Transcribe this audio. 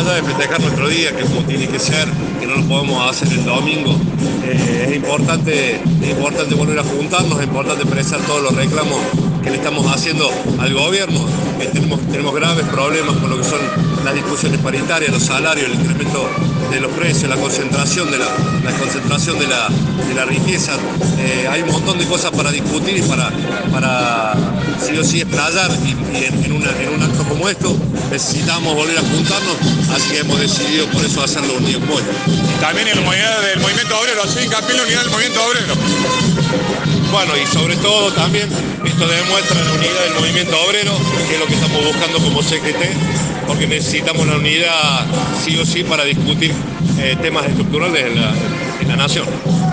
allá de festejar nuestro día, que como tiene que ser, que no lo podemos hacer el domingo, es importante volver a juntarnos, es importante expresar todos los reclamos que le estamos haciendo al gobierno, que tenemos graves problemas con lo que son las discusiones paritarias, los salarios, el incremento de los precios, la concentración de la riqueza. Hay un montón de cosas para discutir y para sí o sí explayar, y en un acto como esto necesitamos volver a juntarnos, así que hemos decidido por eso hacerlo unido como hoy. También en la unidad del movimiento obrero, hacer hincapié en la unidad del movimiento obrero. Bueno, y sobre todo también esto demuestra la unidad del movimiento obrero, que es lo que estamos buscando como CGT, porque necesitamos una unidad sí o sí para discutir temas estructurales en la nación.